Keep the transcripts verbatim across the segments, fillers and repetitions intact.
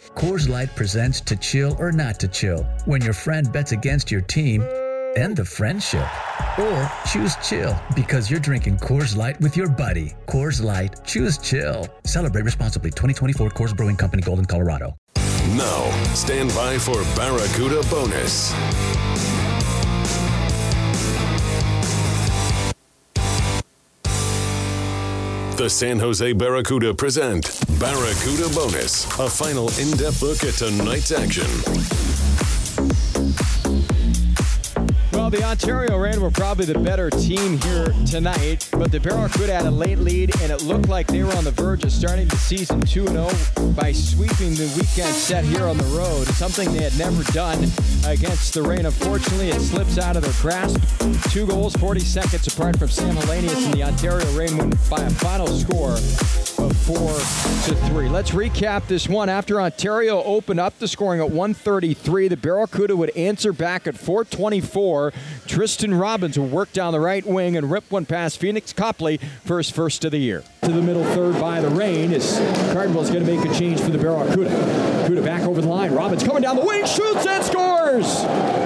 Coors Light presents To Chill or Not to Chill, when your friend bets against your team and the friendship. Or choose chill because you're drinking Coors Light with your buddy. Coors Light, choose chill. Celebrate responsibly. twenty twenty-four Coors Brewing Company, Golden, Colorado. Now, stand by for Barracuda Bonus. The San Jose Barracuda present Barracuda Bonus, a final in-depth look at tonight's action. Well, the Ontario Reign were probably the better team here tonight, but the Barracuda had a late lead, and it looked like they were on the verge of starting the season two and oh by sweeping the weekend set here on the road, something they had never done against the Reign. Unfortunately, it slips out of their grasp. Two goals, forty seconds apart from Sam Hellenius, and the Ontario Reign win by a final score of four to three. Let's recap this one. After Ontario opened up the scoring at one thirty-three, the Barracuda would answer back at four twenty-four. Tristan Robbins would work down the right wing and rip one past Phoenix Copley for his first of the year. To the middle third by the Reign as Cardwell's going to make a change for the Barracuda. Barracuda back over the line. Robbins coming down the wing, shoots and scores!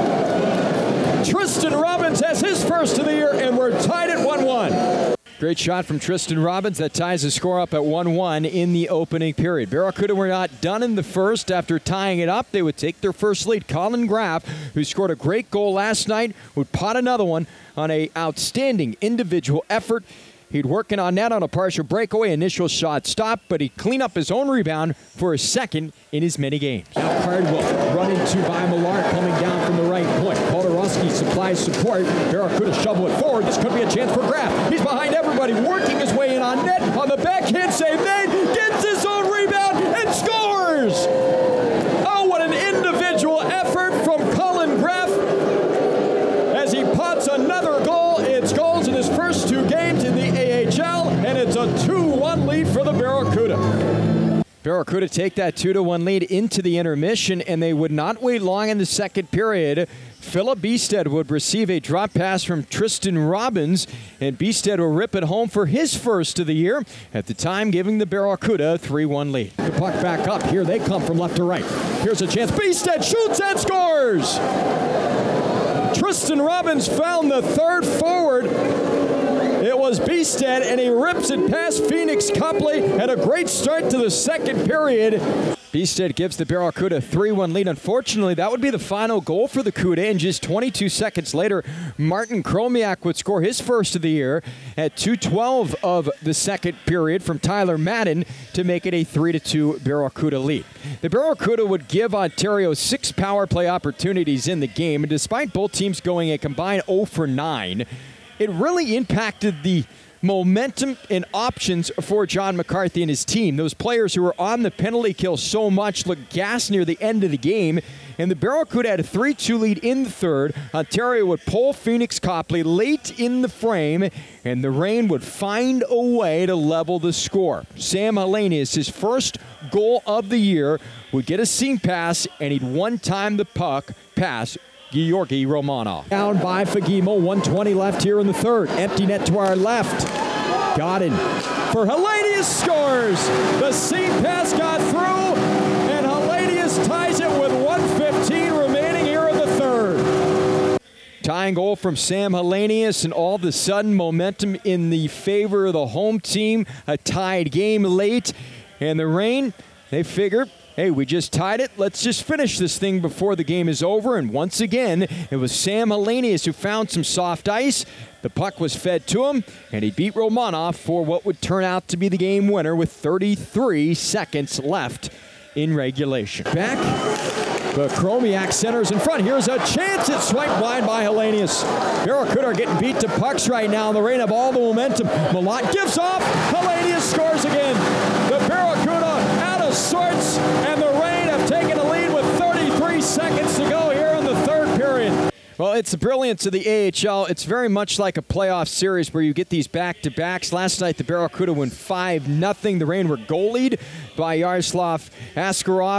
Tristan Robbins has his first of the year, and we're tied at one one. Great shot from Tristan Robbins that ties the score up at one one in the opening period. Barracuda were not done in the first. After tying it up, they would take their first lead. Colin Graff, who scored a great goal last night, would pot another one on an outstanding individual effort. He'd working on net on a partial breakaway. Initial shot stopped, but he'd clean up his own rebound for his second in his many games. Now Cardwell run into by Millar coming down from the right point. Podorowski supplies support. Barracuda shovel it forward. This could be a chance for Graff. He's behind everybody, working his way in on net. On the backhand save made. Gets his own rebound and scores! Oh, what an individual effort from Colin Graff as he pots another goal. It's goals in his first two games in the A H L, and it's a two one lead for the Barracuda. Barracuda take that two to one lead into the intermission, and they would not wait long in the second period. Philip Beestead would receive a drop pass from Tristan Robbins, and Beestead will rip it home for his first of the year, at the time giving the Barracuda a three one lead. The puck back up. Here they come from left to right. Here's a chance. Beestead shoots and scores! Tristan Robbins found the third forward. It was Beestead, and he rips it past Phoenix Copley, and a great start to the second period. Beestead gives the Barracuda a three one lead. Unfortunately, that would be the final goal for the Cuda, and just twenty-two seconds later, Martin Chromiak would score his first of the year at two twelve of the second period from Tyler Madden to make it a three to two Barracuda lead. The Barracuda would give Ontario six power play opportunities in the game, and despite both teams going a combined oh for nine, it really impacted the momentum and options for John McCarthy and his team. Those players who were on the penalty kill so much looked gassed near the end of the game, and the Barracuda had a three two lead in the third. Ontario would pull Phoenix Copley late in the frame, and the Reign would find a way to level the score. Sam Hellenius, his first goal of the year, would get a seam pass, and he'd one-time the puck pass Georgi Romanov. Down by Fagimo, one twenty left here in the third. Empty net to our left. Godin for Hellenius scores. The seam pass got through, and Hellenius ties it with one fifteen remaining here in the third. Tying goal from Sam Hellenius, and all of a sudden momentum in the favor of the home team. A tied game late, and the Reign, they figure, hey, we just tied it. Let's just finish this thing before the game is over. And once again, it was Sam Hellenius who found some soft ice. The puck was fed to him, and he beat Romanov for what would turn out to be the game winner with thirty-three seconds left in regulation. Back, but Chromiak centers in front. Here's a chance. It's swiped wide by Hellenius. Barracuda are getting beat to pucks right now. The Reign have all the momentum. Malott gives off. Hellenius scores again. The Barracuda out of sorts, and the Reign have taken a lead with thirty-three seconds to go here in the third period. Well, it's the brilliance of the A H L. It's very much like a playoff series where you get these back-to-backs. Last night, the Barracuda won five nothing. The Reign were goalied by Yaroslav Askarov.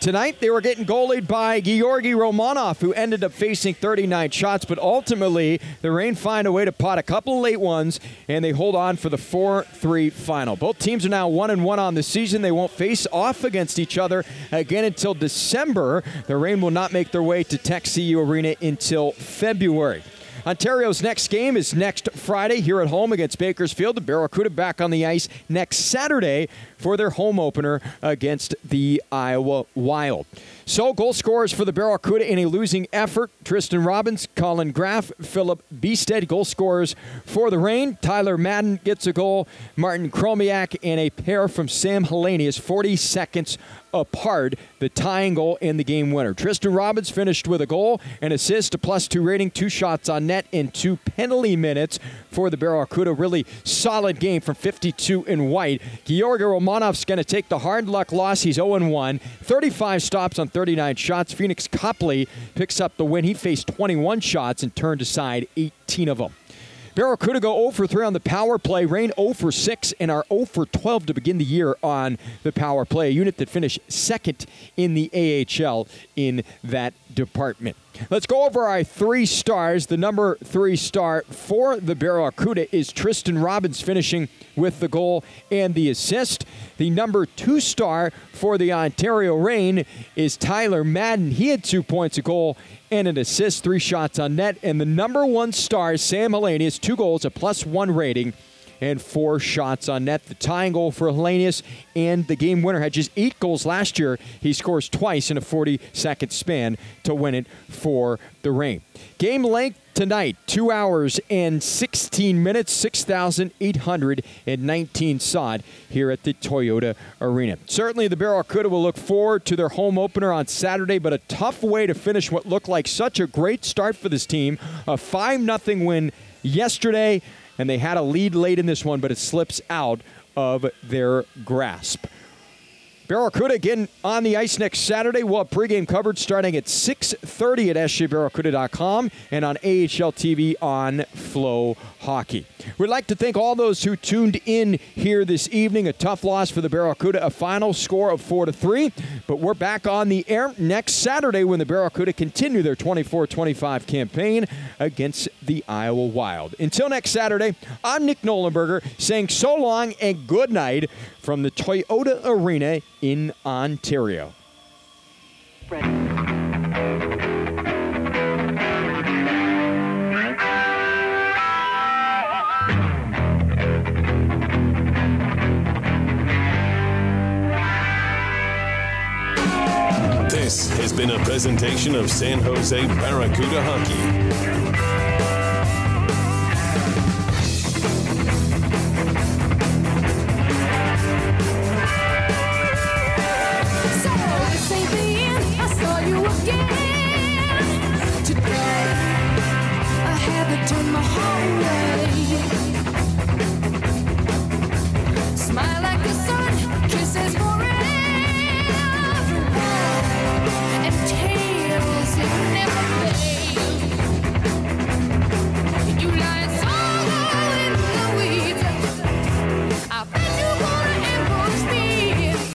Tonight, they were getting goalied by Georgi Romanov, who ended up facing thirty-nine shots, but ultimately, the Reign find a way to pot a couple of late ones, and they hold on for the four three final. Both teams are now one and one on the season. They won't face off against each other again until December. The Reign will not make their way to Tech C U Arena until February. Ontario's next game is next Friday here at home against Bakersfield. The Barracuda back on the ice next Saturday for their home opener against the Iowa Wild. So, goal scorers for the Barracuda in a losing effort: Tristan Robbins, Colin Graff, Philip Beestead. Goal scorers for the Reign: Tyler Madden gets a goal, Martin Chromiak, and a pair from Sam Helenius, forty seconds apart, the tying goal and the game winner. Tristan Robbins finished with a goal, an assist, a plus two rating, two shots on net, and two penalty minutes for the Barracuda. Really solid game from fifty-two in white. Georgi Romanov's going to take the hard luck loss. He's oh and one, thirty-five stops on thirty-nine shots. Phoenix Copley picks up the win. He faced twenty-one shots and turned aside eighteen of them. Barracuda go oh for three on the power play. Reign oh for six and are oh for twelve to begin the year on the power play, a unit that finished second in the A H L in that department. Let's go over our three stars. The number three star for the Barracuda is Tristan Robbins, finishing with the goal and the assist. The number two star for the Ontario Reign is Tyler Madden. He had two points, a goal, and an assist, three shots on net. And the number one star, Sam Helenius, two goals, a plus one rating, and four shots on net. The tying goal for Helenius, and the game winner had just eight goals last year. He scores twice in a forty-second span to win it for the Reign. Game length tonight, two hours and sixteen minutes, six thousand eight hundred nineteen sod here at the Toyota Arena. Certainly the Barracuda will look forward to their home opener on Saturday, but a tough way to finish what looked like such a great start for this team. A five nothing win yesterday, and they had a lead late in this one, but it slips out of their grasp. Barracuda again on the ice next Saturday. We'll have pregame coverage starting at six thirty at S J Barracuda dot com and on A H L T V on Flow Hockey. We'd like to thank all those who tuned in here this evening. A tough loss for the Barracuda, a final score of four to three. But we're back on the air next Saturday when the Barracuda continue their twenty-four twenty-five campaign against the Iowa Wild. Until next Saturday, I'm Nick Nolenberger saying so long and good night from the Toyota Arena in Ontario. This has been a presentation of San Jose Barracuda Hockey. Today, I had to turn my heart away.